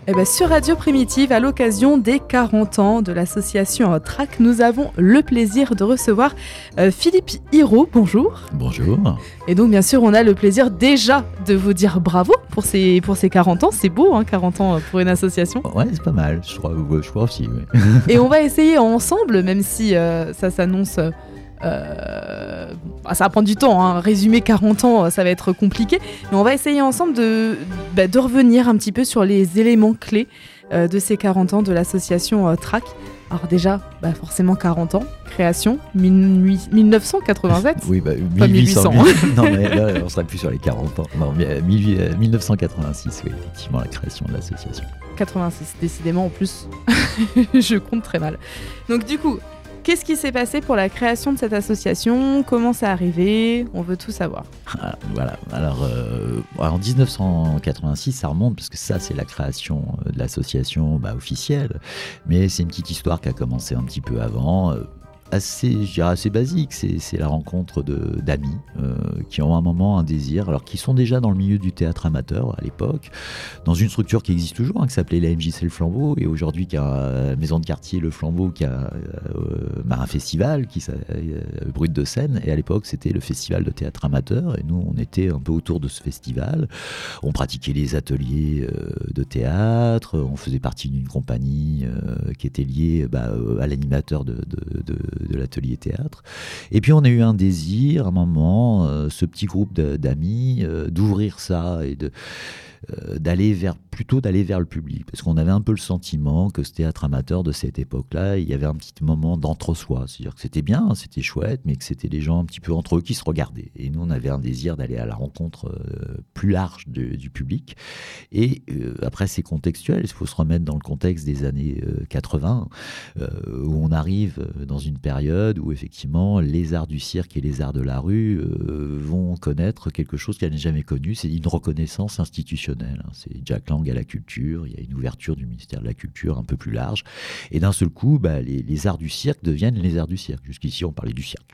Eh ben, sur Radio Primitive, à l'occasion des 40 ans de l'association TRAC, nous avons le plaisir de recevoir Philippe Hirault. Bonjour. Bonjour. Et donc, bien sûr, on a le plaisir déjà de vous dire bravo pour ces 40 ans. C'est beau, 40 ans pour une association. Ouais, c'est pas mal, je crois aussi. Oui. Et on va essayer ensemble, même si ça s'annonce... ça va prendre du temps, résumer 40 ans ça va être compliqué, mais on va essayer ensemble de revenir un petit peu sur les éléments clés de ces 40 ans de l'association TRAC. Alors déjà, forcément 40 ans, création, 1987. Oui, 1800. Non, mais là, on serait plus sur les 40 ans. Non, 1986, oui, effectivement, la création de l'association. 86, décidément, en plus, je compte très mal. Donc du coup, qu'est-ce qui s'est passé pour la création de cette association ? Comment c'est arrivé ? On veut tout savoir. Voilà. Alors, en 1986, ça remonte, parce que ça, c'est la création de l'association officielle. Mais c'est une petite histoire qui a commencé un petit peu avant. Assez basique, c'est la rencontre d'amis qui ont un moment un désir, alors qui sont déjà dans le milieu du théâtre amateur à l'époque, dans une structure qui existe toujours, qui s'appelait la MJC Le Flambeau, et aujourd'hui qui a Maison de Quartier Le Flambeau, qui a un festival qui s'appelle Brut de Seine, et à l'époque c'était le festival de théâtre amateur, et nous on était un peu autour de ce festival, on pratiquait les ateliers de théâtre, on faisait partie d'une compagnie qui était liée à l'animateur de l'atelier théâtre. Et puis on a eu un désir, à un moment, ce petit groupe d'amis, d'ouvrir ça et d'aller vers le public, parce qu'on avait un peu le sentiment que ce théâtre amateur de cette époque-là, il y avait un petit moment d'entre-soi, c'est-à-dire que c'était bien, c'était chouette, mais que c'était les gens un petit peu entre eux qui se regardaient. Et nous, on avait un désir d'aller à la rencontre plus large du public. Et après, c'est contextuel, il faut se remettre dans le contexte des années 80, où on arrive dans une période où effectivement les arts du cirque et les arts de la rue vont connaître quelque chose qu'elles n'ont jamais connu, c'est une reconnaissance institutionnelle. C'est Jack Lang à la culture, il y a une ouverture du ministère de la Culture un peu plus large, et d'un seul coup, les arts du cirque deviennent les arts du cirque. Jusqu'ici, on parlait du cirque.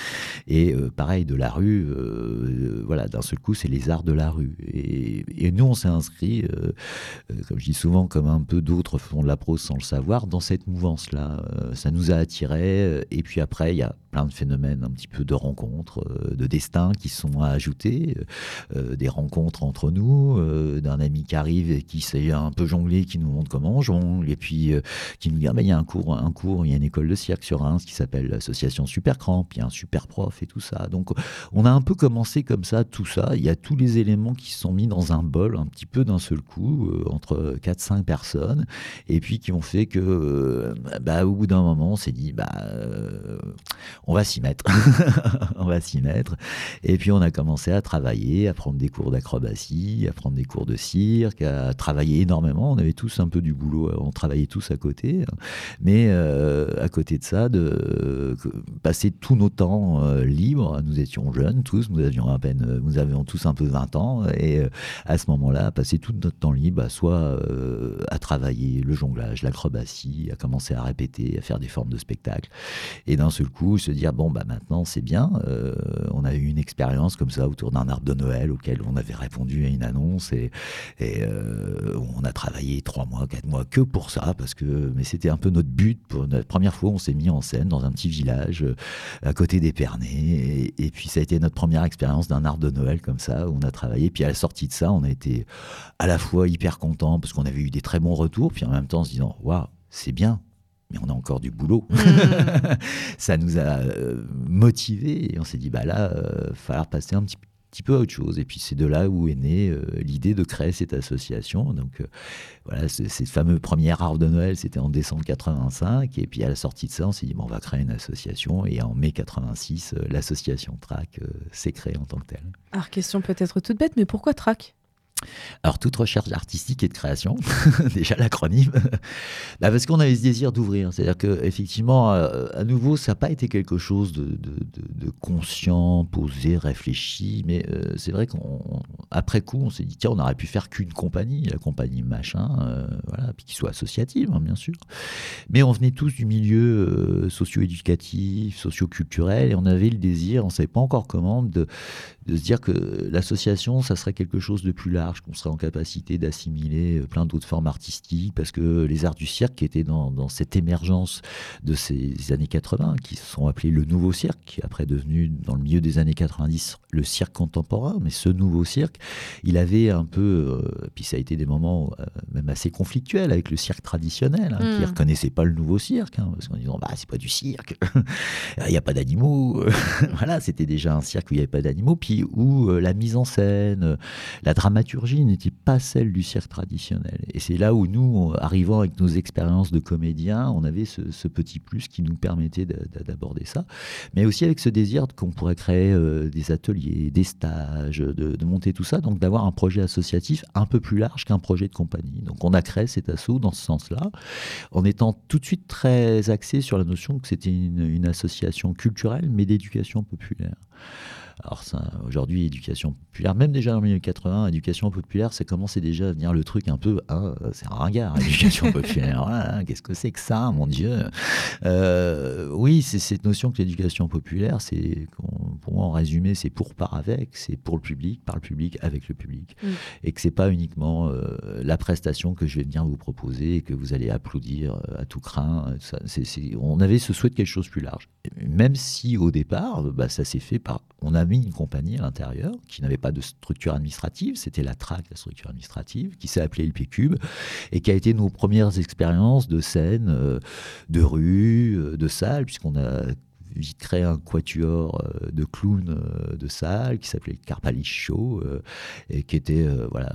Et pareil, de la rue, d'un seul coup, c'est les arts de la rue. Et nous, on s'est inscrit, comme je dis souvent, comme un peu d'autres font de la prose sans le savoir, dans cette mouvance-là. Ça nous a attirés, et puis après, il y a plein de phénomènes un petit peu de rencontres, de destin qui sont à ajouter, des rencontres entre nous, d'un ami qui arrive et qui sait un peu jongler, qui nous montre comment on jongle, et puis qui nous dit il y a un cours, il y a une école de cirque sur Reims qui s'appelle l'association Super Cramp, il y a un super prof et tout ça. Donc on a un peu commencé comme ça, tout ça, il y a tous les éléments qui se sont mis dans un bol un petit peu d'un seul coup, entre 4-5 personnes, et puis qui ont fait que au bout d'un moment on s'est dit on va s'y mettre. On va s'y mettre. Et puis on a commencé à travailler, à prendre des cours d'acrobatie, à prendre des cours de cirque, à travailler énormément. On avait tous un peu du boulot, on travaillait tous à côté. Mais à côté de ça, de passer tous nos temps libres, nous étions jeunes tous, nous avions tous un peu 20 ans. Et à ce moment-là, passer tout notre temps libre, soit à travailler le jonglage, l'acrobatie, à commencer à répéter, à faire des formes de spectacle. Et d'un seul coup, se dire maintenant c'est bien, on a eu une expérience comme ça autour d'un arbre de Noël auquel on avait répondu à une annonce et on a travaillé 3 mois, 4 mois que pour ça, mais c'était un peu notre but. Pour la première fois on s'est mis en scène dans un petit village à côté d'Épernay, et puis ça a été notre première expérience d'un arbre de Noël comme ça, où on a travaillé. Puis à la sortie de ça, on a été à la fois hyper contents parce qu'on avait eu des très bons retours, puis en même temps en se disant waouh, c'est bien, mais on a encore du boulot. Ça nous a motivés, et on s'est dit là, falloir passer un petit peu à autre chose. Et puis c'est de là où est née l'idée de créer cette association. Donc ces fameux premiers arbres de Noël, c'était en décembre 85, et puis à la sortie de ça, on s'est dit on va créer une association, et en mai 86, l'association TRAC s'est créée en tant que telle. Alors, question peut-être toute bête, mais pourquoi TRAC ? Alors, toute recherche artistique et de création, déjà l'acronyme, parce qu'on avait ce désir d'ouvrir. C'est-à-dire qu'effectivement, à nouveau, ça n'a pas été quelque chose de conscient, posé, réfléchi, mais c'est vrai qu'après coup, on s'est dit, tiens, on aurait pu faire qu'une compagnie, la compagnie machin, puis qui soit associative, bien sûr. Mais on venait tous du milieu socio-éducatif, socio-culturel, et on avait le désir, on ne savait pas encore comment, de se dire que l'association, ça serait quelque chose de plus large, qu'on serait en capacité d'assimiler plein d'autres formes artistiques, parce que les arts du cirque qui étaient dans cette émergence de ces années 80, qui se sont appelés le nouveau cirque, qui est après devenu, dans le milieu des années 90, le cirque contemporain, mais ce nouveau cirque, il avait un peu, puis ça a été des moments même assez conflictuels avec le cirque traditionnel, qui ne reconnaissait pas le nouveau cirque, parce qu'en disant, c'est pas du cirque, il n'y a pas d'animaux, voilà, c'était déjà un cirque où il n'y avait pas d'animaux, puis où la mise en scène, la dramaturgie n'était pas celle du cirque traditionnel. Et c'est là où nous, arrivant avec nos expériences de comédiens, on avait ce petit plus qui nous permettait d'aborder ça, mais aussi avec ce désir qu'on pourrait créer des ateliers, des stages, de monter tout ça, donc d'avoir un projet associatif un peu plus large qu'un projet de compagnie. Donc on a créé cet asso dans ce sens-là, en étant tout de suite très axé sur la notion que c'était une association culturelle, mais d'éducation populaire. Alors aujourd'hui, éducation populaire, même déjà dans les années 80, éducation populaire, ça commençait déjà à venir le truc un peu, c'est un ringard, éducation populaire, voilà, qu'est-ce que c'est que ça, mon Dieu. Oui, c'est cette notion que l'éducation populaire, c'est, pour moi en résumé, c'est pour, par, avec, c'est pour le public, par le public, avec le public. Et que c'est pas uniquement la prestation que je vais venir vous proposer et que vous allez applaudir à tout crin. On avait ce souhait de quelque chose de plus large. Même si au départ, ça s'est fait par... On a mis une compagnie à l'intérieur qui n'avait pas de structure administrative, c'était la TRAC, la structure administrative, qui s'est appelée LP Cube et qui a été nos premières expériences de scène, de rue, de salle, puisqu'on a vite créé un quatuor de clowns de salle qui s'appelait le Carpalish Show et qui était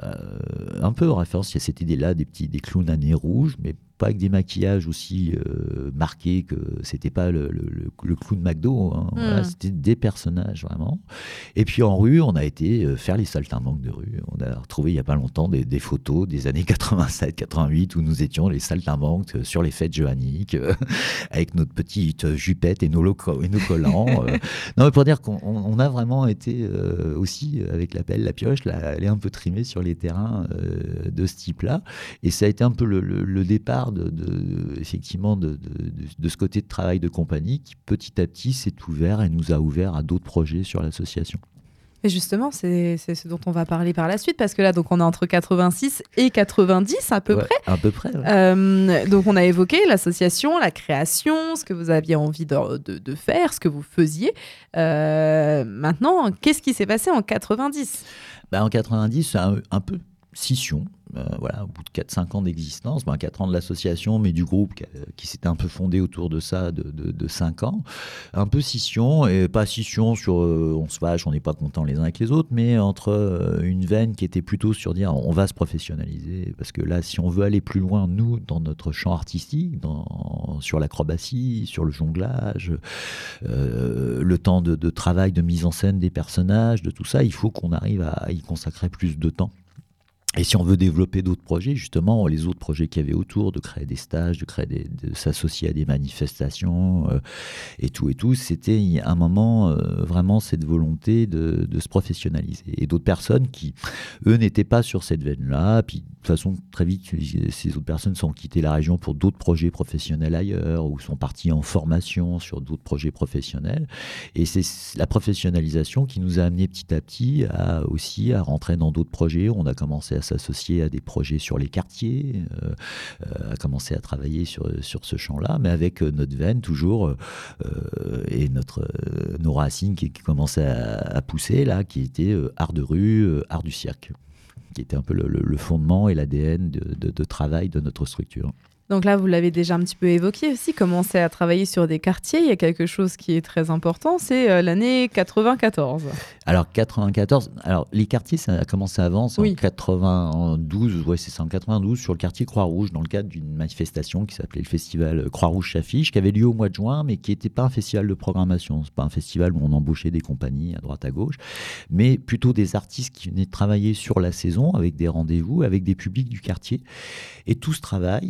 un peu en référence à cette idée-là des clowns à nez rouge, mais pas avec des maquillages aussi marqués, que c'était pas le clown McDo, voilà, c'était des personnages vraiment. Et puis en rue, on a été faire les saltimbanques de rue. On a retrouvé il y a pas longtemps des photos des années 87-88 où nous étions les saltimbanques sur les fêtes johanniques avec notre petite jupette et nos collants. Non, mais pour dire qu'on a vraiment été aussi avec la pelle, la pioche, aller un peu trimer sur les terrains de ce type-là. Et ça a été un peu le départ effectivement de ce côté de travail de compagnie qui petit à petit s'est ouvert et nous a ouvert à d'autres projets sur l'association. Et justement, c'est ce dont on va parler par la suite, parce que là, donc, on est entre 86 et 90 à peu près. À peu près, ouais. Donc on a évoqué l'association, la création, ce que vous aviez envie de faire, ce que vous faisiez. Maintenant, qu'est-ce qui s'est passé en 90 ? En 90, c'est un peu scission. Au bout de 4-5 ans d'existence, 4 ans de l'association, mais du groupe qui s'était un peu fondé autour de ça de 5 ans. Un peu scission, et pas scission sur on se fâche, on n'est pas contents les uns avec les autres, mais entre une veine qui était plutôt sur dire on va se professionnaliser, parce que là, si on veut aller plus loin, nous, dans notre champ artistique, sur l'acrobatie, sur le jonglage, le temps de travail, de mise en scène des personnages, de tout ça, il faut qu'on arrive à y consacrer plus de temps. Et si on veut développer d'autres projets, justement, les autres projets qu'il y avait autour, de créer des stages, de s'associer à des manifestations et tout, c'était à un moment vraiment cette volonté de se professionnaliser. Et d'autres personnes qui, eux, n'étaient pas sur cette veine-là. Puis, de toute façon, très vite, ces autres personnes sont quittées la région pour d'autres projets professionnels ailleurs ou sont parties en formation sur d'autres projets professionnels. Et c'est la professionnalisation qui nous a amené petit à petit aussi à rentrer dans d'autres projets. On a commencé à s'associer à des projets sur les quartiers, à commencer à travailler sur ce champ-là, mais avec notre veine toujours et nos racines qui commençaient à pousser, là, qui était art de rue, art du cirque, qui était un peu le fondement et l'ADN de travail de notre structure. Donc là, vous l'avez déjà un petit peu évoqué aussi, commencer à travailler sur des quartiers. Il y a quelque chose qui est très important, c'est l'année 94. Alors 94, les quartiers, ça a commencé avant, c'est en 92, c'est ça, en 92, sur le quartier Croix-Rouge, dans le cadre d'une manifestation qui s'appelait le festival Croix-Rouge-Chaffiche, qui avait lieu au mois de juin, mais qui n'était pas un festival de programmation. C'est pas un festival où on embauchait des compagnies à droite à gauche, mais plutôt des artistes qui venaient travailler sur la saison, avec des rendez-vous, avec des publics du quartier. Et tout ce travail était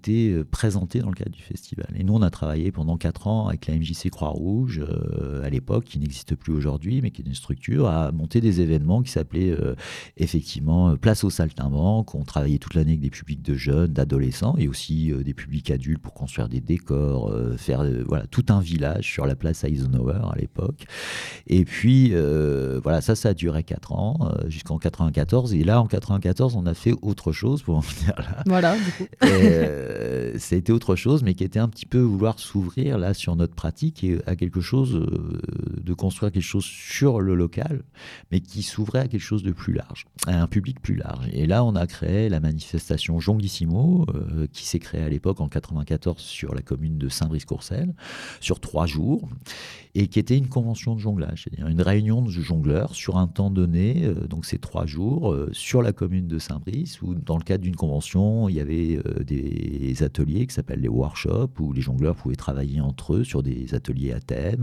été présentés dans le cadre du festival. Et nous, on a travaillé pendant 4 ans avec la MJC Croix-Rouge, à l'époque, qui n'existe plus aujourd'hui, mais qui est une structure, à monter des événements qui s'appelaient effectivement Place au Saltimbanque. On travaillait toute l'année avec des publics de jeunes, d'adolescents, et aussi des publics adultes pour construire des décors, faire voilà, tout un village sur la place Eisenhower à l'époque. Et puis, voilà, ça a duré 4 ans, jusqu'en 94. Et là, en 94, on a fait autre chose, pour en venir là. Voilà, du coup. Ça a été autre chose, mais qui était un petit peu vouloir s'ouvrir là sur notre pratique et à quelque chose, de construire quelque chose sur le local, mais qui s'ouvrait à quelque chose de plus large, à un public plus large. Et là, on a créé la manifestation Jonglissimo, qui s'est créée à l'époque en 94 sur la commune de Saint-Brice-Courcelles, sur 3 jours, et qui était une convention de jonglage, c'est-à-dire une réunion de jongleurs sur un temps donné, donc ces 3 jours, sur la commune de Saint-Brice, où dans le cadre d'une convention, il y avait des ateliers qui s'appellent les workshops, où les jongleurs pouvaient travailler entre eux sur des ateliers à thème,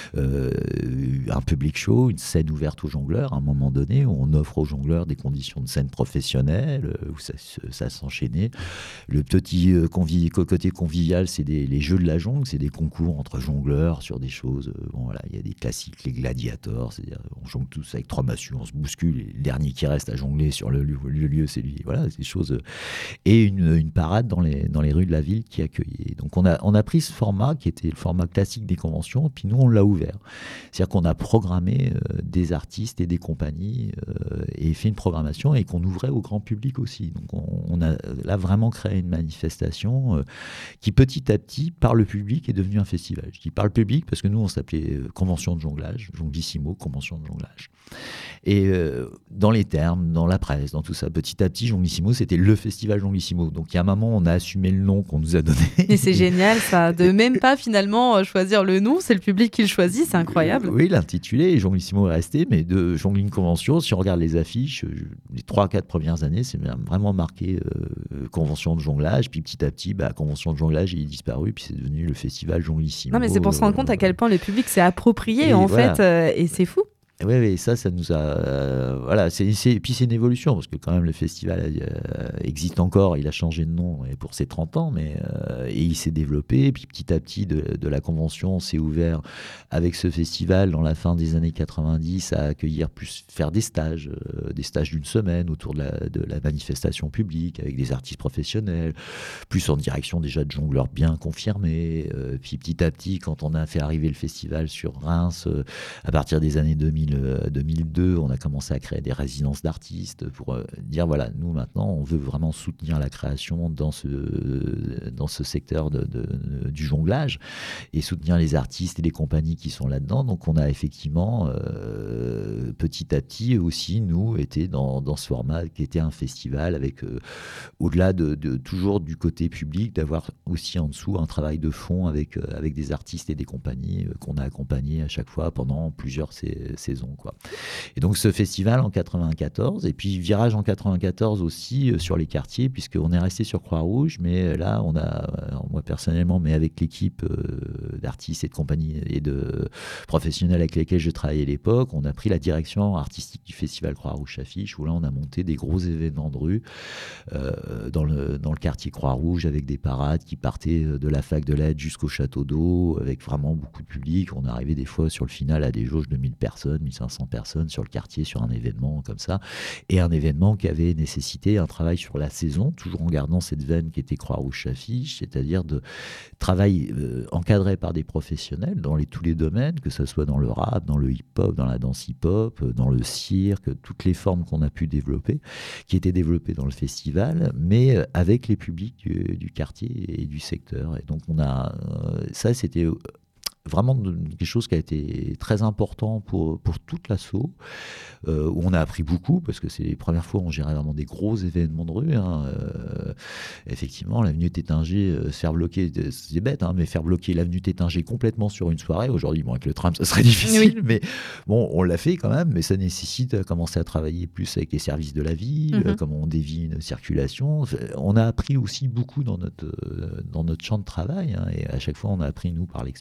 un public show, une scène ouverte aux jongleurs à un moment donné, où on offre aux jongleurs des conditions de scène professionnelles, où ça s'enchaînait. Le petit côté convivial, c'est les jeux de la jungle, c'est des concours entre jongleurs sur des choses. Bon, voilà, il y a des classiques, les gladiators, c'est-à-dire on jongle tous avec 3 massues, on se bouscule, et le dernier qui reste à jongler sur le lieu, c'est lui. Voilà, ces choses. Et une parade dans les rues de la ville qui accueillait. Donc on a pris ce format qui était le format classique des conventions, puis nous on l'a ouvert. C'est-à-dire qu'on a programmé des artistes et des compagnies et fait une programmation et qu'on ouvrait au grand public aussi. Donc on a là vraiment créé une manifestation qui petit à petit, par le public, est devenue un festival. Je dis par le public parce que nous on s'appelait Convention de jonglage, Jonglissimo, Convention de jonglage. Et dans les termes, dans la presse, dans tout ça, petit à petit, Jonglissimo, c'était le festival Jonglissimo. Donc il y a un moment, on a assumé le nom qu'on nous a donné. Et c'est génial ça, de même pas finalement choisir le nom, c'est le public qui le choisit, c'est incroyable. Oui, l'intitulé, Jonglissimo est resté, mais de Jongling Convention, si on regarde les affiches, les 3-4 premières années, c'est vraiment marqué Convention de jonglage, puis petit à petit, Convention de jonglage, il est disparu, puis c'est devenu le festival Jonglissimo. Non mais c'est pour se rendre compte à quel point le public s'est approprié voilà. fait, et c'est fou. Oui, ça nous a... voilà, puis c'est une évolution, parce que quand même le festival existe encore, il a changé de nom pour ses 30 ans, mais et il s'est développé, et puis petit à petit, de la convention, on s'est ouvert avec ce festival dans la fin des années 90 à accueillir faire des stages d'une semaine autour de la manifestation publique, avec des artistes professionnels, plus en direction déjà de jongleurs bien confirmés, puis petit à petit, quand on a fait arriver le festival sur Reims, à partir des années 2002, on a commencé à créer des résidences d'artistes pour dire voilà, nous maintenant on veut vraiment soutenir la création dans ce secteur du jonglage et soutenir les artistes et les compagnies qui sont là-dedans. Donc on a effectivement petit à petit aussi nous été dans ce format qui était un festival avec au-delà de toujours du côté public, d'avoir aussi en dessous un travail de fond avec des artistes et des compagnies qu'on a accompagnés à chaque fois pendant plusieurs saisons. Quoi. Et donc ce festival en 94, et puis virage en 94 aussi sur les quartiers, puisqu'on est resté sur Croix-Rouge, mais là on a, moi personnellement, mais avec l'équipe d'artistes et de compagnies et de professionnels avec lesquels je travaillais à l'époque, on a pris la direction artistique du festival Croix-Rouge Affiche, où là on a monté des gros événements de rue dans le quartier Croix-Rouge, avec des parades qui partaient de la fac de l'aide jusqu'au château d'eau, avec vraiment beaucoup de public. On arrivait des fois sur le final à des jauges de 1000 personnes, 1500 personnes sur le quartier, sur un événement comme ça, et un événement qui avait nécessité un travail sur la saison, toujours en gardant cette veine qui était Croix-Rouge Affiche, c'est-à-dire de travail encadré par des professionnels dans tous les domaines, que ce soit dans le rap, dans le hip-hop, dans la danse hip-hop, dans le cirque, toutes les formes qu'on a pu développer, qui étaient développées dans le festival, mais avec les publics du quartier et du secteur. Et donc ça, c'était vraiment quelque chose qui a été très important pour toute l'asso, où on a appris beaucoup, parce que c'est les premières fois où on gérait vraiment des gros événements de rue. Effectivement, l'avenue Tétinger, se faire bloquer, c'est bête, mais faire bloquer l'avenue Tétinger complètement sur une soirée, aujourd'hui, avec le tram, ça serait difficile, oui. Mais bon, on l'a fait quand même, mais ça nécessite de commencer à travailler plus avec les services de la ville, comment on dévie une circulation. On a appris aussi beaucoup dans notre champ de travail, et à chaque fois, on a appris, nous, par l'expérience,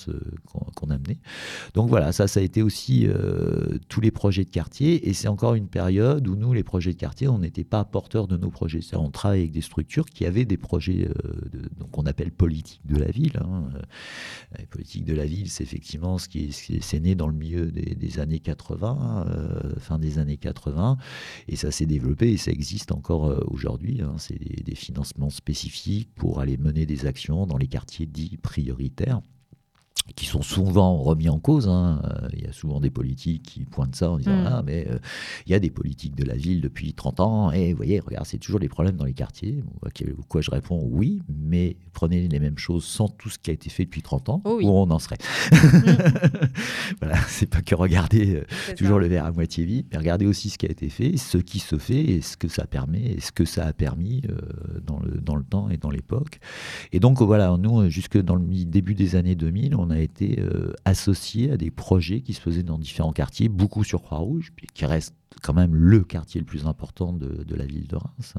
expérience qu'on a menée. Donc voilà, ça a été aussi tous les projets de quartier, et c'est encore une période où nous, les projets de quartier, on n'était pas porteurs de nos projets. C'est-à-dire, on travaille avec des structures qui avaient des projets donc on appelle politique de la ville. Les politiques de la ville, c'est effectivement c'est né dans le milieu des années 80, fin des années 80, et ça s'est développé et ça existe encore aujourd'hui. C'est des financements spécifiques pour aller mener des actions dans les quartiers dits prioritaires, qui sont souvent remis en cause. Il y a souvent des politiques qui pointent ça en disant mais il y a des politiques de la ville depuis 30 ans et vous voyez, regarde, c'est toujours les problèmes dans les quartiers. Quoi je réponds oui, mais prenez les mêmes choses sans tout ce qui a été fait depuis 30 ans, où on en serait. Voilà, c'est pas que regarder toujours le verre à moitié vide, mais regardez aussi ce qui a été fait, ce qui se fait et ce que ça permet et ce que ça a permis dans le temps et dans l'époque. Et donc voilà, nous, jusque dans le début des années 2000, on a été associés à des projets qui se faisaient dans différents quartiers, beaucoup sur Croix-Rouge, puis qui reste quand même le quartier le plus important de la ville de Reims.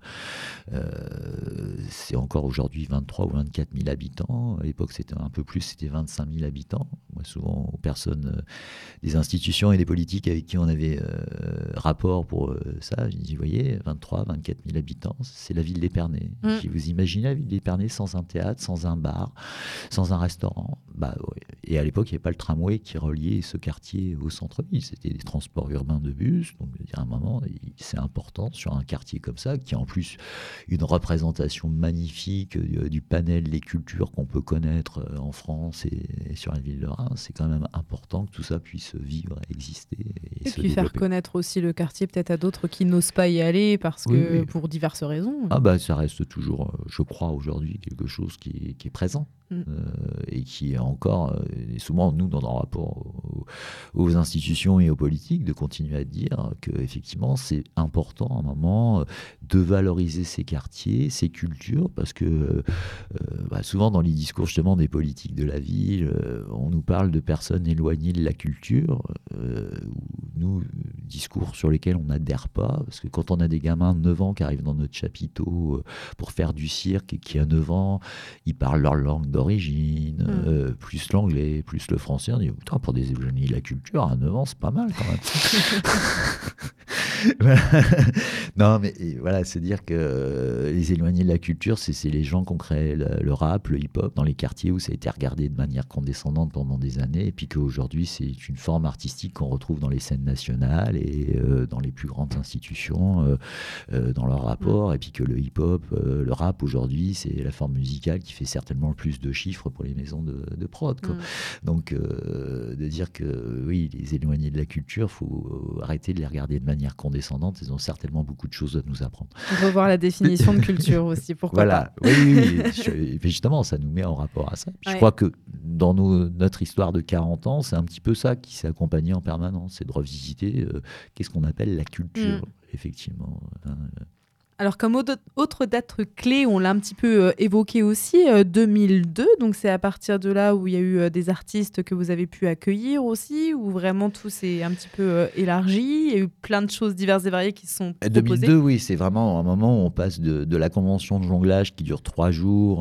C'est encore aujourd'hui 23 ou 24 000 habitants. À l'époque, c'était un peu plus, c'était 25 000 habitants. Moi, souvent, aux personnes des institutions et des politiques avec qui on avait rapport pour ça, je dis, vous voyez, 23, 24 000 habitants, c'est la ville d'Épernay. Si vous imaginez la ville d'Épernay sans un théâtre, sans un bar, sans un restaurant. Ouais. Et à l'époque, il n'y avait pas le tramway qui reliait ce quartier au centre-ville. C'était des transports urbains de bus. Donc, à un moment, c'est important sur un quartier comme ça, qui a en plus une représentation magnifique du panel des cultures qu'on peut connaître en France et sur la ville de Reims. C'est quand même important que tout ça puisse vivre, exister et se puis développer. Faire connaître aussi le quartier peut-être à d'autres qui n'osent pas y aller parce que pour diverses raisons. Ça reste toujours, je crois, aujourd'hui quelque chose qui est présent. Et qui est encore, et souvent nous dans nos rapports aux institutions et aux politiques, de continuer à dire qu'effectivement c'est important à un moment de valoriser ces quartiers, ces cultures, parce que souvent dans les discours justement des politiques de la ville, on nous parle de personnes éloignées de la culture, nous, discours sur lesquels on n'adhère pas, parce que quand on a des gamins de 9 ans qui arrivent dans notre chapiteau pour faire du cirque et qui a 9 ans, ils parlent leur langue d'origine, plus l'anglais, plus le français, on dit putain, pour des éloignés de la culture, à 9 ans, c'est pas mal quand même. Non, mais voilà, c'est dire que les éloignés de la culture, c'est les gens qui ont créé le rap, le hip-hop dans les quartiers où ça a été regardé de manière condescendante pendant des années, et puis qu'aujourd'hui, c'est une forme artistique qu'on retrouve dans les scènes nationales et dans les plus grandes institutions, dans leur rapport, et puis que le hip-hop, le rap aujourd'hui, c'est la forme musicale qui fait certainement le plus de chiffres pour les maisons de prod, quoi. Donc, de dire que oui, les éloignés de la culture, il faut arrêter de les regarder de manière condescendante. Ils ont certainement beaucoup de choses à nous apprendre. Revoir la définition de culture aussi, pourquoi pas. Oui. Justement, ça nous met en rapport à ça. Puis je crois que dans notre histoire de 40 ans, c'est un petit peu ça qui s'est accompagné en permanence, c'est de revisiter qu'est-ce qu'on appelle la culture, effectivement. Alors, comme autre date clé, on l'a un petit peu évoqué aussi, 2002. Donc, c'est à partir de là où il y a eu des artistes que vous avez pu accueillir aussi, où vraiment tout s'est un petit peu élargi. Il y a eu plein de choses diverses et variées qui se sont proposées. 2002, oui, c'est vraiment un moment où on passe de la convention de jonglage qui dure 3 jours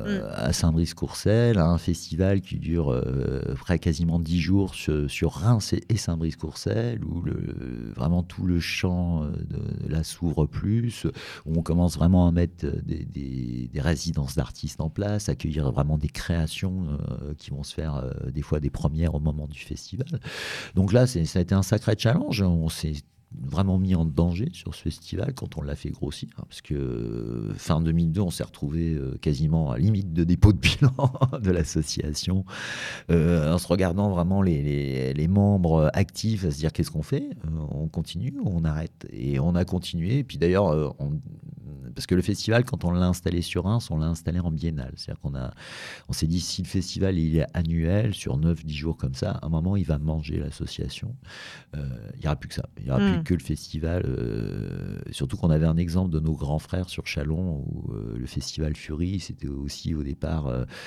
à Saint-Brice-Courcelles, à un festival qui dure quasiment 10 jours sur Reims et Saint-Brice-Courcelles, où vraiment tout le champ de là s'ouvre plus, où on commence vraiment à mettre des résidences d'artistes en place, accueillir vraiment des créations qui vont se faire des fois des premières au moment du festival. Donc là, ça a été un sacré challenge. On s'est vraiment mis en danger sur ce festival quand on l'a fait grossir, parce que fin 2002, on s'est retrouvé quasiment à limite de dépôt de bilan de l'association, en se regardant vraiment les membres actifs, à se dire qu'est-ce qu'on fait, on continue ou on arrête, et on a continué. Et puis d'ailleurs, parce que le festival, quand on l'a installé sur Reims, on l'a installé en biennale, c'est-à-dire on s'est dit, si le festival il est annuel sur 9-10 jours comme ça, à un moment il va manger l'association, il n'y aura plus que ça, il n'y aura plus que le festival, surtout qu'on avait un exemple de nos grands frères sur Chalon, où le festival Fury, c'était aussi au départ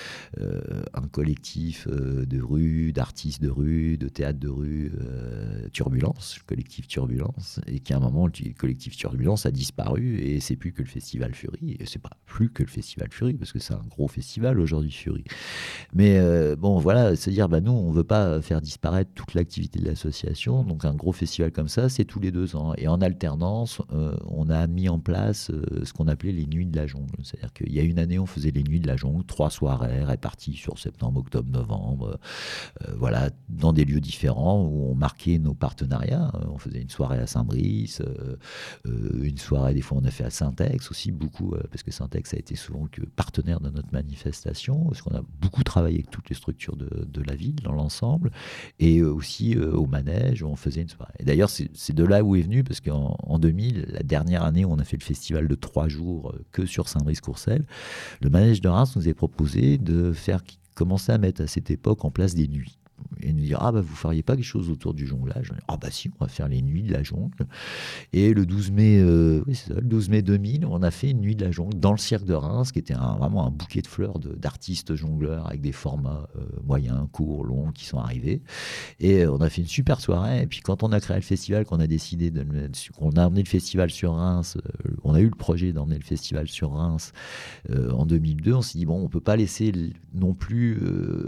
un collectif de rue, d'artistes de rue, de théâtre de rue, Turbulence, le collectif Turbulence, et qu'à un moment le collectif Turbulence a disparu et c'est plus que le festival Fury, et c'est pas plus que le festival Fury, parce que c'est un gros festival aujourd'hui, Fury. Mais bon, voilà, c'est-à-dire, nous, on veut pas faire disparaître toute l'activité de l'association, donc un gros festival comme ça, c'est tous les 2 ans. Et en alternance, on a mis en place ce qu'on appelait les Nuits de la Jungle. C'est-à-dire qu'il y a une année, on faisait les Nuits de la Jungle, 3 soirées réparties sur septembre, octobre, novembre, voilà, dans des lieux différents où on marquait nos partenariats. On faisait une soirée à Saint-Brice, une soirée, des fois on a fait à Saint-Ex aussi, beaucoup, parce que Saint-Ex a été souvent que partenaire de notre manifestation, parce qu'on a beaucoup travaillé avec toutes les structures de la ville dans l'ensemble, et aussi au manège, où on faisait une soirée. Et d'ailleurs, c'est de là où est venu, parce qu'en 2000, la dernière année où on a fait le festival de 3 jours que sur Saint-Brice-Courcelles, le manège de Reims nous a proposé de commencer à mettre à cette époque en place des nuits. Et nous dire, vous feriez pas quelque chose autour du jonglage? Si, on va faire les Nuits de la Jungle. Et le 12 mai, oui, c'est ça, le 12 mai 2000, on a fait une Nuit de la Jungle dans le cirque de Reims, qui était vraiment un bouquet de fleurs d'artistes jongleurs avec des formats moyens, courts, longs qui sont arrivés. Et on a fait une super soirée. Et puis quand on a créé le festival, qu'on a décidé qu'on a emmené le festival sur Reims, on a eu le projet d'emmener le festival sur Reims en 2002, on s'est dit, bon, on peut pas laisser non plus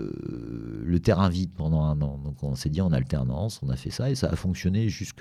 le terrain vide pendant un an. Donc on s'est dit en alternance, on a fait ça et ça a fonctionné jusqu'il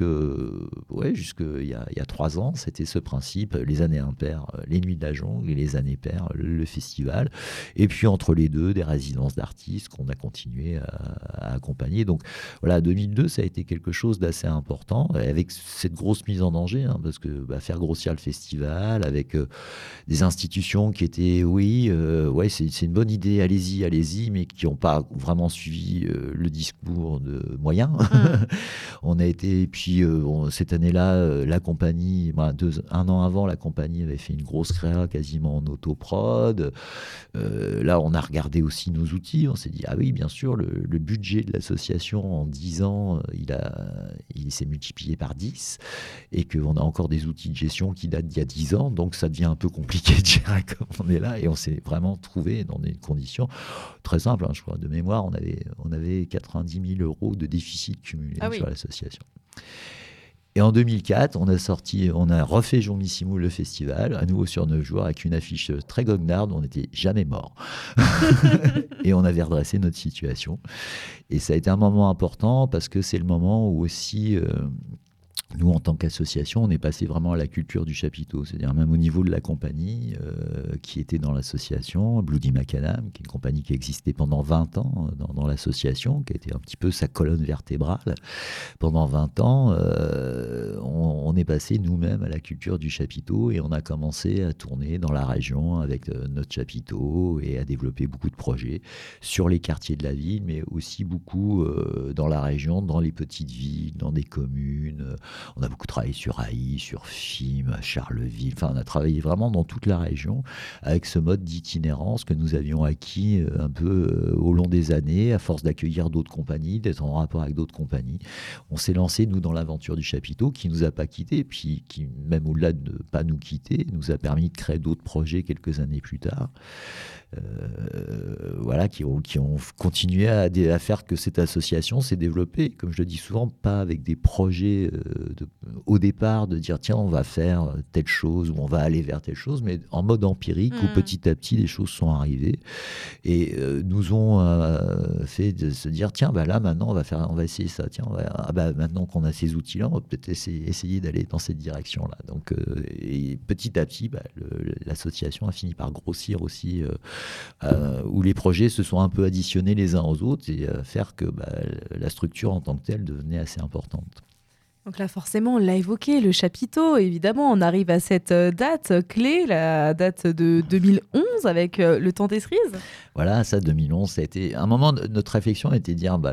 y a 3 ans. C'était ce principe, les années impaires, les Nuits de la Jungle, et les années paires, le festival. Et puis entre les deux, des résidences d'artistes qu'on a continué à accompagner. Donc voilà, 2002, ça a été quelque chose d'assez important, avec cette grosse mise en danger, parce que faire grossir le festival, avec des institutions qui étaient, c'est une bonne idée, allez-y, mais qui n'ont pas vraiment suivi le discours de moyens. On a été, et puis cette année-là, la compagnie, 1 an avant, la compagnie avait fait une grosse créa quasiment en autoprod. Là, on a regardé aussi nos outils. On s'est dit, oui, bien sûr, le budget de l'association en 10 ans, il s'est multiplié par 10, et qu'on a encore des outils de gestion qui datent d'il y a 10 ans. Donc, ça devient un peu compliqué de gérer comme on est là. Et on s'est vraiment trouvé dans des conditions très simples. Je crois, de mémoire, on avait 90 000 € de déficit cumulé sur l'association. Et en 2004, on a refait Jonglissimo le festival, à nouveau sur 9 jours, avec une affiche très goguenarde, on n'était jamais mort. Et on avait redressé notre situation. Et ça a été un moment important parce que c'est le moment où aussi... nous, en tant qu'association, on est passé vraiment à la culture du chapiteau, c'est-à-dire même au niveau de la compagnie qui était dans l'association, Bloody Macadam, qui est une compagnie qui a existé pendant 20 ans dans l'association, qui a été un petit peu sa colonne vertébrale. Pendant 20 ans, on est passé nous-mêmes à la culture du chapiteau et on a commencé à tourner dans la région avec notre chapiteau et à développer beaucoup de projets sur les quartiers de la ville, mais aussi beaucoup dans la région, dans les petites villes, dans des communes. On a beaucoup travaillé sur Haï, sur Fismes, à Charleville. Enfin, on a travaillé vraiment dans toute la région avec ce mode d'itinérance que nous avions acquis un peu au long des années, à force d'accueillir d'autres compagnies, d'être en rapport avec d'autres compagnies. On s'est lancé, nous, dans l'aventure du chapiteau qui ne nous a pas quittés, puis qui, même au-delà de ne pas nous quitter, nous a permis de créer d'autres projets quelques années plus tard. Qui ont continué à faire que cette association s'est développée, comme je le dis souvent, pas avec des projets au départ de dire tiens on va faire telle chose ou on va aller vers telle chose, mais en mode empirique où petit à petit les choses sont arrivées et nous ont fait de se dire tiens là maintenant on va essayer ça, tiens maintenant qu'on a ces outils là on va peut-être essayer d'aller dans cette direction là. Donc et petit à petit l'association a fini par grossir aussi où les projets se sont un peu additionnés les uns aux autres et faire que la structure en tant que telle devenait assez importante. Donc là, forcément, on l'a évoqué, le chapiteau, évidemment, on arrive à cette date clé, la date de 2011 avec le temps des cerises. Voilà, ça, 2011, ça a été un moment de notre réflexion était de dire,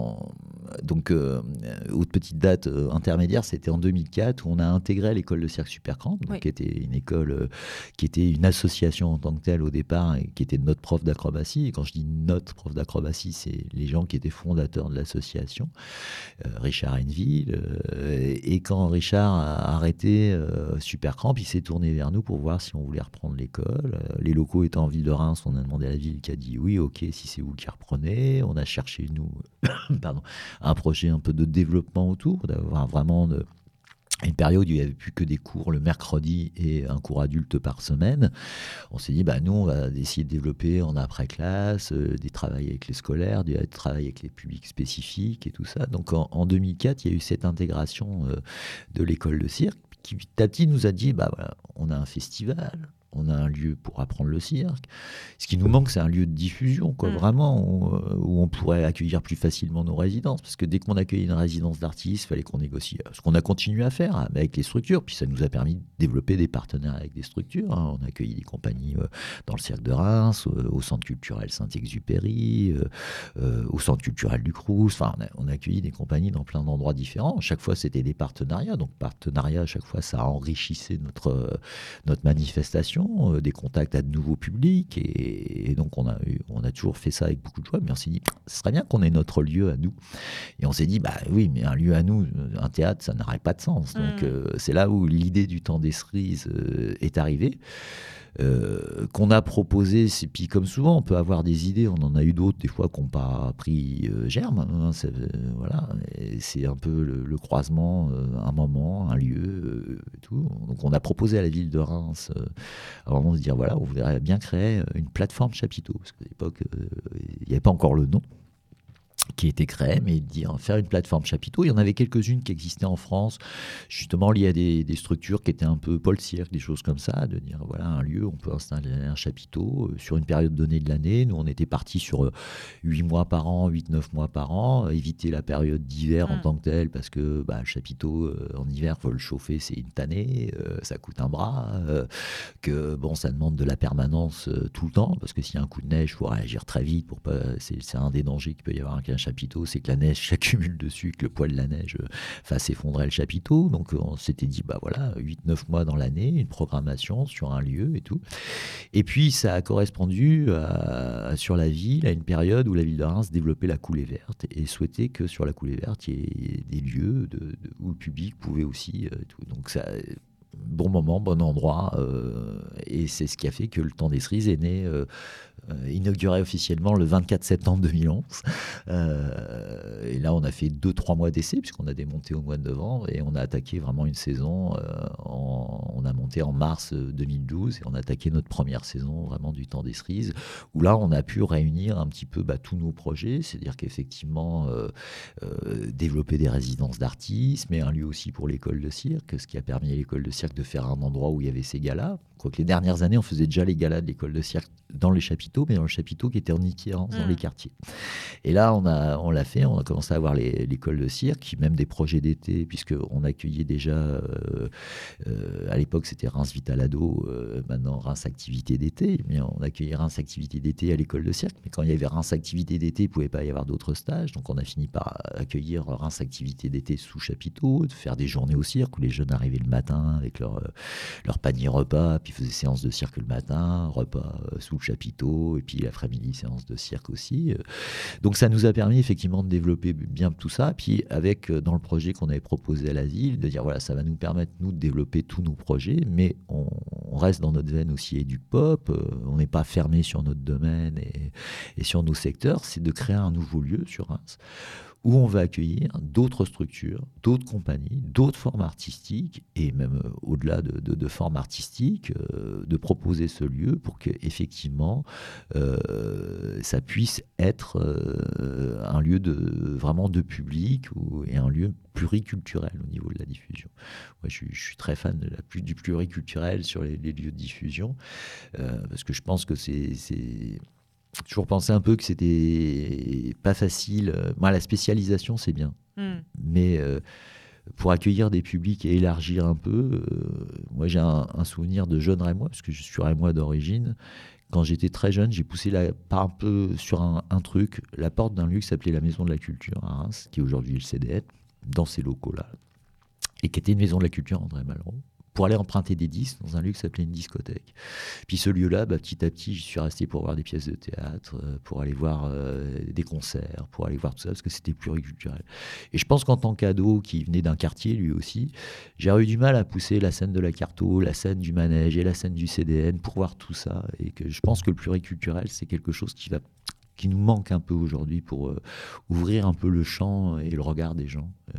autre petite date intermédiaire, c'était en 2004 où on a intégré l'école de cirque Supercramp, qui était une école, qui était une association en tant que telle au départ, et qui était notre prof d'acrobatie. Et quand je dis notre prof d'acrobatie, c'est les gens qui étaient fondateurs de l'association, Richard Henneville. Et quand Richard a arrêté Supercramp, il s'est tourné vers nous pour voir si on voulait reprendre l'école. Les locaux étant en ville de Reims, on a demandé à la ville qui a dit oui, ok, si c'est vous qui reprenez. On a cherché, nous, un projet un peu de développement autour, d'avoir vraiment une période où il n'y avait plus que des cours le mercredi et un cours adulte par semaine. On s'est dit, nous, on va essayer de développer en après-classe, des travails avec les scolaires, des travails avec les publics spécifiques et tout ça. Donc en 2004, il y a eu cette intégration de l'école de cirque qui petit à petit nous a dit, voilà, on a un festival, on a un lieu pour apprendre le cirque. Ce qui nous manque, c'est un lieu de diffusion, vraiment, où on pourrait accueillir plus facilement nos résidences. Parce que dès qu'on accueillait une résidence d'artistes, il fallait qu'on négocie. Ce qu'on a continué à faire avec les structures. Puis ça nous a permis de développer des partenaires avec des structures. On a accueilli des compagnies dans le Cirque de Reims, au Centre culturel Saint-Exupéry, au Centre culturel du Crous. Enfin, on a accueilli des compagnies dans plein d'endroits différents. Chaque fois, c'était des partenariats. Donc, partenariat, à chaque fois, ça enrichissait notre manifestation. Des contacts à de nouveaux publics et donc on a toujours fait ça avec beaucoup de joie, mais on s'est dit ce serait bien qu'on ait notre lieu à nous, et on s'est dit oui, mais un lieu à nous, un théâtre, ça n'aurait pas de sens. Donc c'est là où l'idée du temps des cerises est arrivée, qu'on a proposé. Puis comme souvent on peut avoir des idées, on en a eu d'autres des fois qui n'ont pas pris germe, hein, voilà. Et c'est un peu le croisement, un moment, un lieu, tout. Donc on a proposé à la ville de Reims à un moment de se dire voilà, on voudrait bien créer une plateforme chapiteau, parce qu'à l'époque il n'y avait pas encore le nom qui était créé, mais dire faire une plateforme chapiteau. Il y en avait quelques-unes qui existaient en France, justement liées à des structures qui étaient un peu pôle cirque, des choses comme ça, de dire voilà, un lieu, on peut installer un chapiteau sur une période donnée de l'année. Nous, on était partis sur 8 mois par an, 8-9 mois par an, éviter la période d'hiver en tant que telle, parce que le chapiteau, en hiver, il faut le chauffer, c'est une tannée, ça coûte un bras, que ça demande de la permanence tout le temps, parce que s'il y a un coup de neige, il faut réagir très vite, pour pas, c'est un des dangers qu'il peut y avoir avec un chapiteau, c'est que la neige s'accumule dessus, que le poids de la neige fasse effondrer le chapiteau. Donc on s'était dit, 8-9 mois dans l'année, une programmation sur un lieu et tout. Et puis ça a correspondu sur la ville, à une période où la ville de Reims développait la coulée verte et souhaitait que sur la coulée verte, il y ait des lieux où le public pouvait aussi... tout. Donc ça... Bon moment, bon endroit, et c'est ce qui a fait que le temps des cerises est né, inauguré officiellement le 24 septembre 2011. Et là, on a fait 2-3 mois d'essai, puisqu'on a démonté au mois de novembre, et on a attaqué vraiment une saison. On a monté en mars 2012, et on a attaqué notre première saison vraiment du temps des cerises, où là, on a pu réunir un petit peu tous nos projets, c'est-à-dire qu'effectivement, développer des résidences d'artistes, mais un lieu aussi pour l'école de cirque, ce qui a permis à l'école de cirque de faire un endroit où il y avait ces galas. Quoique les dernières années, on faisait déjà les galas de l'école de cirque dans les chapiteaux, mais dans le chapiteau qui était en itinérance dans les quartiers. Et là, on l'a fait, on a commencé à avoir l'école de cirque, même des projets d'été, puisqu'on accueillait déjà, à l'époque c'était Reims Vitalado, maintenant Reims Activité d'été, mais on accueillait Reims Activité d'été à l'école de cirque, mais quand il y avait Reims Activité d'été, il ne pouvait pas y avoir d'autres stages, donc on a fini par accueillir Reims Activité d'été sous chapiteau, de faire des journées au cirque, où les jeunes arrivaient le matin avec leur panier repas, puis faisaient séance de cirque le matin, repas sous le chapiteau, et puis l'après-midi, séance de cirque aussi. Donc ça nous a permis effectivement de développer bien tout ça, puis avec, dans le projet qu'on avait proposé à la ville, de dire voilà, ça va nous permettre, nous, de développer tous nos projets, mais on reste dans notre veine aussi éduc pop, on n'est pas fermé sur notre domaine et sur nos secteurs, c'est de créer un nouveau lieu sur Reims, où on va accueillir d'autres structures, d'autres compagnies, d'autres formes artistiques, et même au-delà de formes artistiques, de proposer ce lieu pour qu'effectivement, ça puisse être un lieu vraiment de public et un lieu pluriculturel au niveau de la diffusion. Moi, je suis très fan du pluriculturel sur les lieux de diffusion, parce que je pense que c'est toujours pensé un peu que c'était pas facile. Moi, la spécialisation, c'est bien. Mais pour accueillir des publics et élargir un peu, moi, j'ai un souvenir de jeune Rémois, parce que je suis Rémois d'origine. Quand j'étais très jeune, j'ai poussé pas un peu sur un truc, la porte d'un lieu qui s'appelait la Maison de la Culture à Reims, qui est aujourd'hui le CDN, dans ces locaux-là, et qui était une maison de la culture André Malraux, pour aller emprunter des disques dans un lieu qui s'appelait une discothèque. Puis ce lieu-là, petit à petit, j'y suis resté pour voir des pièces de théâtre, pour aller voir des concerts, pour aller voir tout ça, parce que c'était pluriculturel. Et je pense qu'en tant qu'ado, qui venait d'un quartier lui aussi, j'ai eu du mal à pousser la scène de la Carto, la scène du manège et la scène du CDN pour voir tout ça. Et que je pense que le pluriculturel, c'est quelque chose qui nous manque un peu aujourd'hui pour ouvrir un peu le champ et le regard des gens.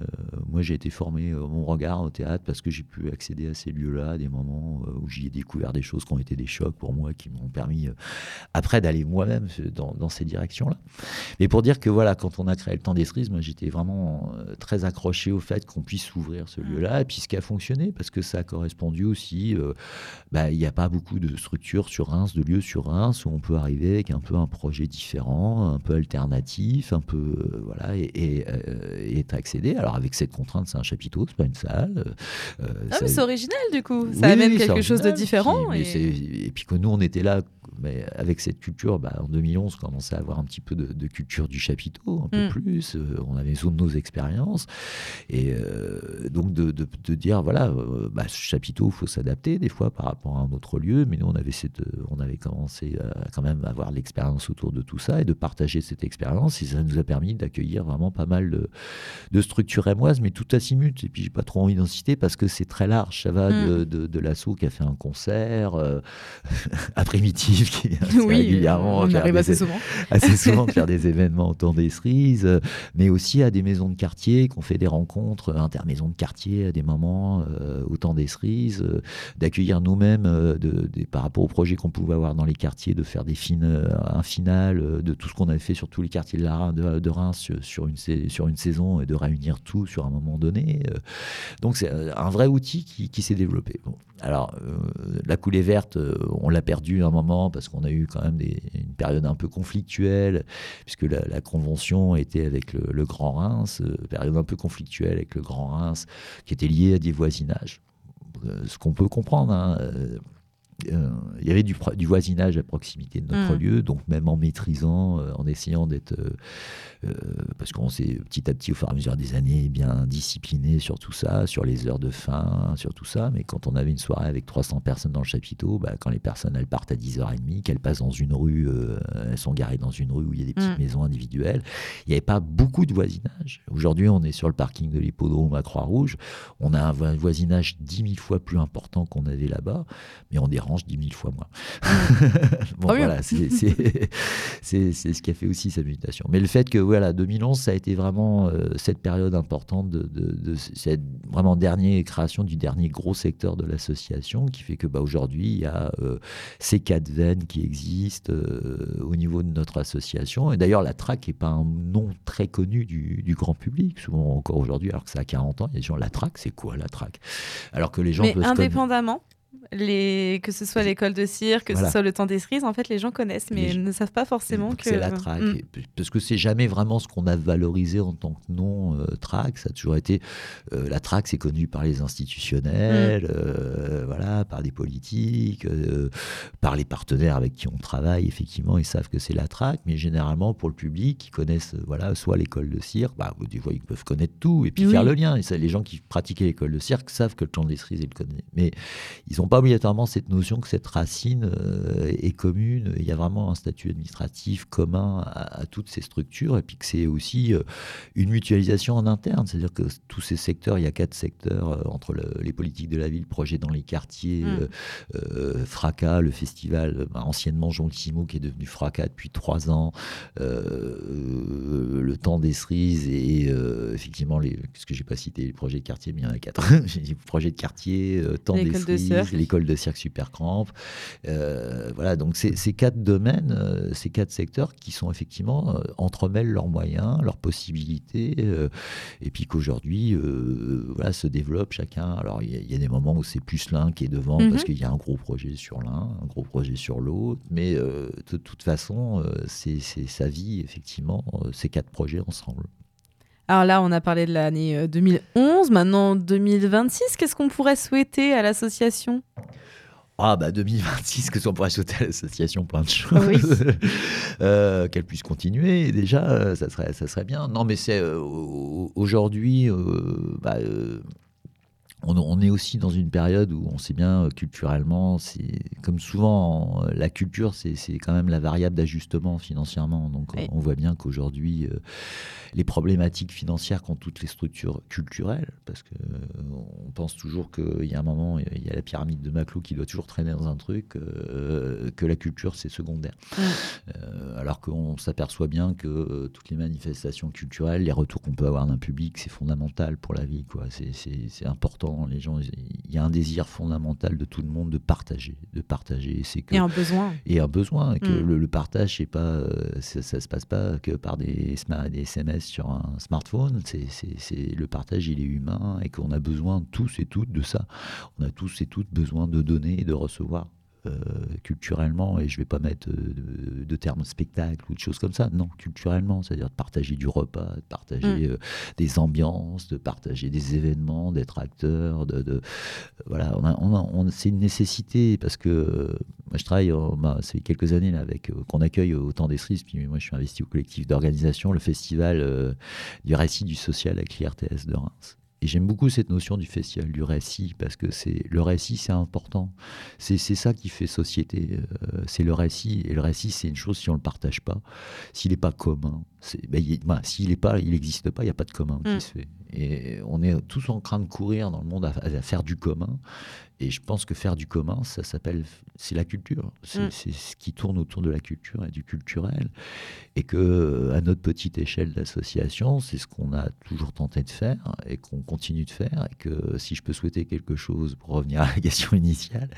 moi j'ai été formé mon regard au théâtre parce que j'ai pu accéder à ces lieux-là, à des moments où j'y ai découvert des choses qui ont été des chocs pour moi, qui m'ont permis après d'aller moi-même dans ces directions-là. Mais pour dire que voilà, quand on a créé le Temps des Cerises, moi j'étais vraiment très accroché au fait qu'on puisse ouvrir ce lieu-là, et puis ce qui a fonctionné, parce que ça a correspondu aussi, il n'y a pas beaucoup de structures sur Reims, de lieux sur Reims, où on peut arriver avec un peu un projet différent, un peu alternatif, un peu, voilà, et être accédé. Alors avec cette contrainte, c'est un chapiteau, c'est pas une salle. Mais c'est original du coup, ça amène quelque chose de différent. Et puis que nous, on était là, mais avec cette culture, en 2011, on commençait à avoir un petit peu de culture du chapiteau, un peu plus. On avait nos expériences. Et donc de dire, voilà, ce chapiteau, il faut s'adapter des fois par rapport à un autre lieu. Mais nous, on avait commencé à quand même avoir l'expérience autour de tout ça et de partager cette expérience. Et ça nous a permis d'accueillir vraiment pas mal de structures rémoises, mais tout azimut. Et puis, j'ai pas trop envie d'en citer parce que c'est très large. Ça va de l'asso qui a fait un concert à Primitive, qui régulièrement on arrive assez souvent de faire des événements au Temps des Cerises, mais aussi à des maisons de quartier qui ont fait des rencontres intermaisons de quartier à des moments au Temps des Cerises, d'accueillir nous-mêmes par rapport aux projets qu'on pouvait avoir dans les quartiers, de faire un final de tout ce qu'on avait fait sur tous les quartiers de Reims sur une saison, et de réunir tout sur un moment donné. Donc c'est un vrai outil qui s'est développé. Bon. Alors, la coulée verte, on l'a perdue un moment parce qu'on a eu quand même une période un peu conflictuelle, puisque la convention était avec le Grand Reims, période un peu conflictuelle avec le Grand Reims, qui était liée à des voisinages. Ce qu'on peut comprendre, hein. Il y avait du voisinage à proximité de notre lieu, donc même en maîtrisant, en essayant d'être... parce qu'on s'est petit à petit, au fur et à mesure des années, bien discipliné sur tout ça, sur les heures de fin, sur tout ça. Mais quand on avait une soirée avec 300 personnes dans le chapiteau, quand les personnes elles partent à 10h30, qu'elles passent dans une rue, elles sont garées dans une rue où il y a des petites maisons individuelles, il n'y avait pas beaucoup de voisinage. Aujourd'hui, on est sur le parking de l'hippodrome à Croix-Rouge, on a un voisinage 10 000 fois plus important qu'on avait là-bas, mais on dérange 10 000 fois moins. Bon, voilà, c'est ce qui a fait aussi sa mutation. Mais le fait que, voilà, 2011, ça a été vraiment cette période importante de cette vraiment création du dernier gros secteur de l'association, qui fait que aujourd'hui, il y a ces 4 veines qui existent au niveau de notre association. Et d'ailleurs, la TRAC n'est pas un nom très connu du grand public, souvent encore aujourd'hui, alors que ça a 40 ans. Il y a des gens, la TRAC, c'est quoi la TRAC? Alors que les gens peuvent indépendamment, que ce soit l'école de cirque, que ce soit le Temps des Cerises, en fait, les gens connaissent, mais ne savent pas forcément que... C'est la TRAC. Parce que c'est jamais vraiment ce qu'on a valorisé en tant que nom TRAC. Ça a toujours été... la TRAC, c'est connu par les institutionnels, voilà, par des politiques, par les partenaires avec qui on travaille, effectivement, ils savent que c'est la TRAC. Mais généralement, pour le public, ils connaissent soit l'école de cirque, des fois, ils peuvent connaître tout, et puis faire le lien. Et les gens qui pratiquaient l'école de cirque savent que le Temps des Cerises, ils le connaissent. Mais ils n'ont pas obligatoirement cette notion que cette racine est commune. Il y a vraiment un statut administratif commun à toutes ces structures, et puis que c'est aussi une mutualisation en interne. C'est-à-dire que tous ces secteurs, il y a 4 secteurs entre les politiques de la ville, projets dans les quartiers, Fracas, le festival, anciennement Jonquissimo, qui est devenu Fracas depuis 3 ans, le Temps des Cerises et effectivement, ce que j'ai pas cité, les projets de quartier, mais il y en a 4. J'ai dit projets de quartier, Temps des Cerises, l'école de cirque Supercramp. Voilà, donc ces 4 domaines, ces 4 secteurs qui sont effectivement entremêlent leurs moyens, leurs possibilités, et puis qu'aujourd'hui, voilà, se développent chacun. Alors il y a des moments où c'est plus l'un qui est devant parce qu'il y a un gros projet sur l'un, un gros projet sur l'autre, mais de toute façon, c'est sa vie, effectivement, ces 4 projets ensemble. Alors là, on a parlé de l'année 2011, maintenant 2026. Qu'est-ce qu'on pourrait souhaiter à l'association ? 2026, qu'est-ce qu'on pourrait souhaiter à l'association ? Plein de choses. Oui. Qu'elle puisse continuer, déjà, ça serait bien. Non, mais c'est aujourd'hui... on est aussi dans une période où on sait bien culturellement, c'est comme souvent la culture, c'est quand même la variable d'ajustement financièrement. Donc Oui. on voit bien qu'aujourd'hui, les problématiques financières qu'ont toutes les structures culturelles, parce que on pense toujours qu'il y a un moment, il y a la pyramide de Maslow qui doit toujours traîner dans un truc, que la culture c'est secondaire. Alors qu'on s'aperçoit bien que toutes les manifestations culturelles, les retours qu'on peut avoir d'un public, c'est fondamental pour la vie, quoi. C'est important. Les gens, il y a un désir fondamental de tout le monde de partager. C'est que, Et un besoin. et un besoin. Et que le partage, c'est pas, ça se passe pas que par des SMS sur un smartphone. Le partage, il est humain et qu'on a besoin tous et toutes de ça. On a tous et toutes besoin de donner et de recevoir. Culturellement, et je vais pas mettre de termes spectacle ou de choses comme ça, non, culturellement, c'est-à-dire de partager du repas, de partager des ambiances, de partager des événements, d'être acteur, voilà, c'est une nécessité parce que moi je travaille, ça fait quelques années là, qu'on accueille au Temps des Cerises, puis moi je suis investi au collectif d'organisation, le festival du récit du social avec l'IRTS de Reims. Et j'aime beaucoup cette notion du festival du récit, parce que le récit, c'est important. C'est ça qui fait société, c'est le récit. Et le récit, c'est une chose, si on ne le partage pas, s'il n'est pas commun, s'il n'existe pas, il n'y a pas de commun qui se fait. Et on est tous en train de courir dans le monde à faire du commun. Et je pense que faire du commun, c'est la culture. C'est ce qui tourne autour de la culture et du culturel. Et que, à notre petite échelle d'association, c'est ce qu'on a toujours tenté de faire et qu'on continue de faire. Et que si je peux souhaiter quelque chose, pour revenir à la question initiale,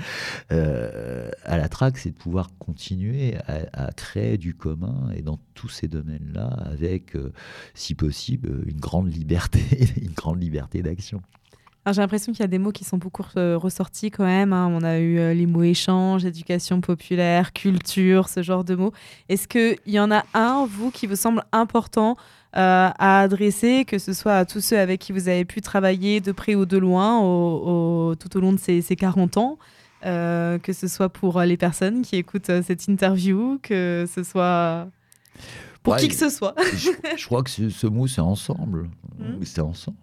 à la TRAC, c'est de pouvoir continuer à créer du commun et dans tous ces domaines-là, avec, si possible, une grande liberté d'action. Alors, j'ai l'impression qu'il y a des mots qui sont beaucoup ressortis quand même. On a eu les mots échange, éducation populaire, culture, ce genre de mots. Est-ce qu'il y en a un, vous, qui vous semble important à adresser, que ce soit à tous ceux avec qui vous avez pu travailler de près ou de loin tout au long de ces 40 ans, que ce soit pour les personnes qui écoutent cette interview, que ce soit... Pour qui que ce soit. Je crois que ce mot, c'est ensemble. C'est ensemble.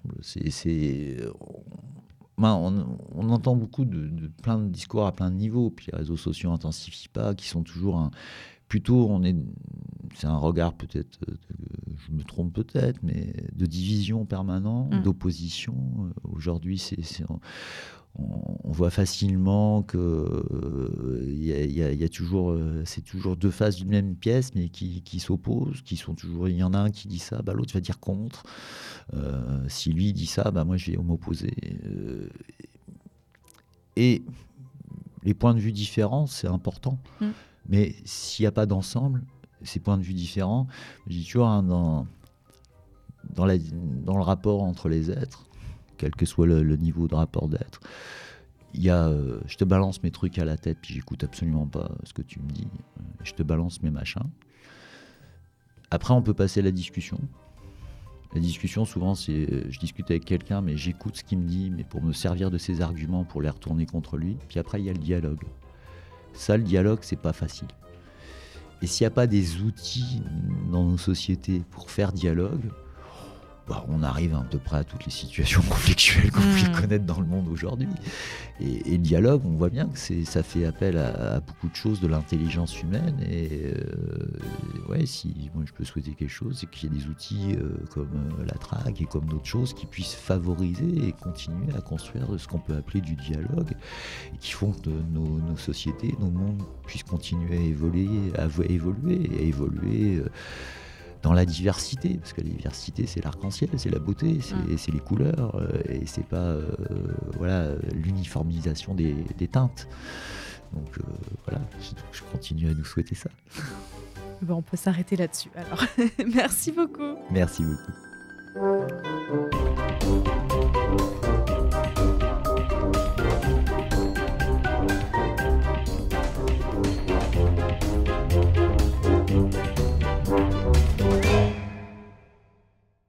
On entend beaucoup de plein de discours à plein de niveaux, puis les réseaux sociaux n'intensifient pas, qui sont toujours c'est un regard peut-être, je me trompe peut-être, mais de division permanente, d'opposition. Aujourd'hui, on voit facilement que y a toujours, c'est toujours deux faces d'une même pièce, mais qui s'opposent, qui sont toujours. Il y en a un qui dit ça, l'autre va dire contre. Si lui dit ça, moi je vais m'opposer. Et les points de vue différents, c'est important. Mais s'il n'y a pas d'ensemble, ces points de vue différents, je dis toujours dans le rapport entre les êtres, quel que soit le niveau de rapport d'être, il y a, je te balance mes trucs à la tête, puis j'écoute absolument pas ce que tu me dis, je te balance mes machins. Après, on peut passer à la discussion. La discussion, souvent, c'est je discute avec quelqu'un, mais j'écoute ce qu'il me dit, mais pour me servir de ses arguments, pour les retourner contre lui. Puis après, il y a le dialogue. Ça, le dialogue, c'est pas facile. Et s'il n'y a pas des outils dans nos sociétés pour faire dialogue, on arrive à peu près à toutes les situations conflictuelles qu'on peut connaître dans le monde aujourd'hui. Et le dialogue, on voit bien que ça fait appel à beaucoup de choses de l'intelligence humaine. Et si moi je peux souhaiter quelque chose, c'est qu'il y ait des outils comme la TRAC et comme d'autres choses qui puissent favoriser et continuer à construire ce qu'on peut appeler du dialogue, et qui font que nos sociétés, nos mondes puissent continuer à évoluer dans la diversité, parce que la diversité, c'est l'arc-en-ciel, c'est la beauté, c'est les couleurs, et c'est pas l'uniformisation des teintes. Donc je continue à nous souhaiter ça. On peut s'arrêter là-dessus alors. Merci beaucoup. Merci beaucoup.